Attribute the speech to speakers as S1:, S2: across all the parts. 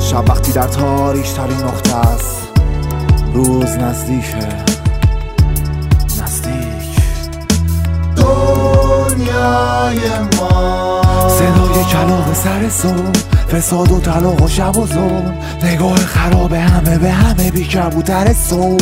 S1: شب وقتی در تاریک ترین نقطه است، روز نزدیکه، نزدیک. دنیای ما صدای کلاغ سر صبح، فساد و طلاق و شب و ظلم، نگاه خراب همه به همه، بی کبوتر صبح.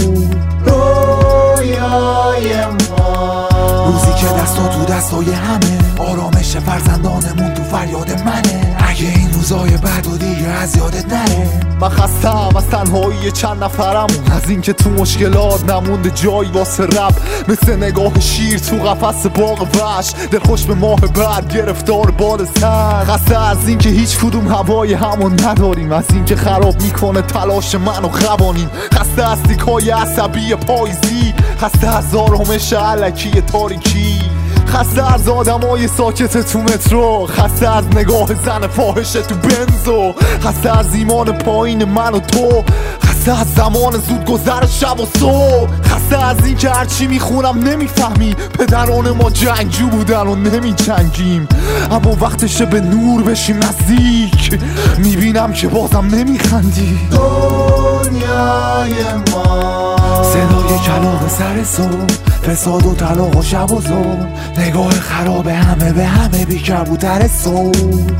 S1: رویای ما روزی که دستا تو دستای همه، آرامش فرزندانمون تو فریاد منه. اگه این روزای بد و دیگه از یادت نره. من خستم از تنهایی چند نفرمون، از این که تو مشکلات نمونده جایی واسه رب، مثل نگاه شیر تو قفس باغ وحش، دلخوش به ماه بعد گرفتار باد سر. خسته از این که هیچ کدوم هوای همون نداریم، از این که خراب میکنه تلاش من و قوانین. خسته از تیکای عصبی پاییزی، خسته از آرامش علکی تاریکی، خسته از آدمای ساکت تو مترو، خسته از نگاه زن فاحشه تو بنزو، خسته از ایمان پایین من و تو، خسته از زمان زود گذر شب و صبح، خسته از این که هرچی میخونم نمیفهمی، پدران ما جنگجو بودن و نمی جنگیم، اما وقتشه به نور بشیم نزدیک، میبینم که بازم نمیخندی. دنیای ما صدای کلاغ سر صبح، فساد و طلاق و شب و ظلم، نگاه خراب همه به همه، بی کبوتر صبح.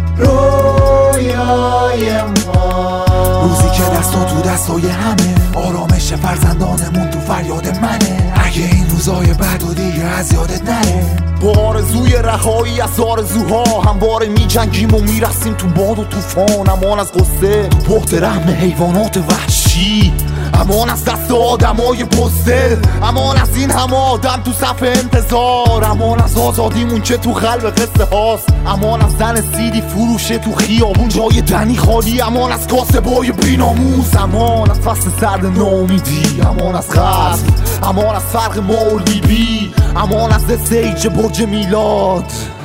S1: رویای ما روزی که دستا تو دستای همه، آرامش فرزندانمون تو فریاد منه. اگه این روزای بد و دیگه از یادت نره. با آرزوی رهایی از آرزوها همواره می جنگیم و میرسیم تو باد و طوفان، امان از غصه تو پخت رحم حیوانات وحشی، امان از دست آدمای بزدل، امان از این همه آدم تو صف انتظار، امان از آزادیمون که تو قلب قصه هاست، امان از زن سیدی فروشه تو خیابون جای دنی خالی، امان از کاسبای بیناموز، امان از فصل سرد ناامیدی، امان از قتل، امان از فرق ما و لیبی، امان از استیج برج میلاد.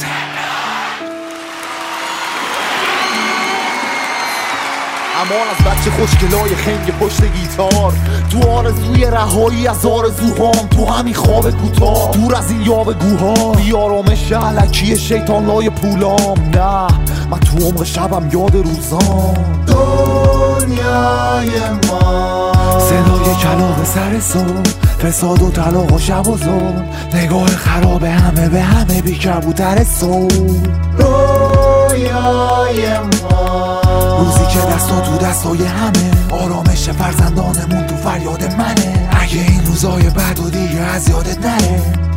S1: امان از بچه خوشگلای خنگ پشت گیتار، تو آرزوی رهایی از آرزوهام، تو همین خواب کوتاه، دور از این یاوه‌گوها، بی آرامش علکی شیطانلای پولام. نه من تو عمق شبم یاد روزام. دنیای ما صدای کلاغ سر صبح، فساد و طلاق و شب و ظلم، نگاه خراب همه به همه، بی کبوتر صبح. رویای ما روزی که دستا تو دستای همه، آرامش فرزندانمون تو فریاد منه. اگه این روزای بد و دیگه از یادت نره.